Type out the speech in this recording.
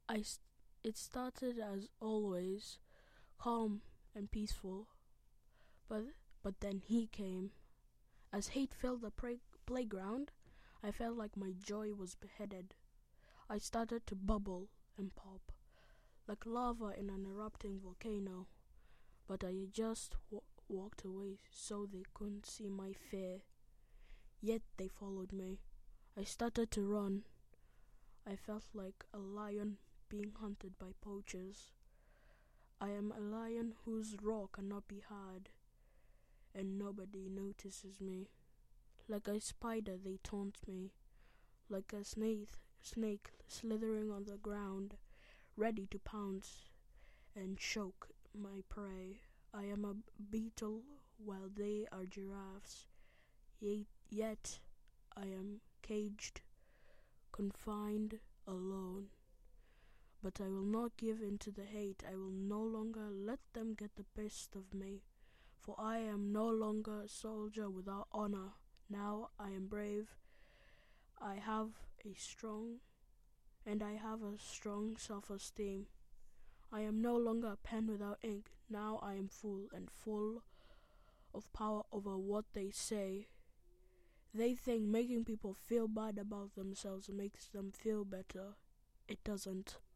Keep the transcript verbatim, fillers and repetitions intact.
I st- it started as always, calm and peaceful, but but then he came. As hate filled the pra- playground, I felt like my joy was beheaded. I started to bubble and pop, like lava in an erupting volcano, but I just w- walked away so they couldn't see my fear. Yet they followed me. I started to run. I felt like a lion being hunted by poachers. I am a lion whose roar cannot be heard, and nobody notices me. Like a spider they taunt me, like a snake, snake slithering on the ground, ready to pounce and choke my prey. I am a beetle while they are giraffes, yet, yet I am caged, confined, alone. But I will not give in to the hate. I will no longer let them get the best of me, for I am no longer a soldier without honor. Now I am brave. I have a strong and I have a strong self-esteem. I am no longer a pen without ink. Now I am full and full of power over what they say. They think making people feel bad about themselves makes them feel better. It doesn't.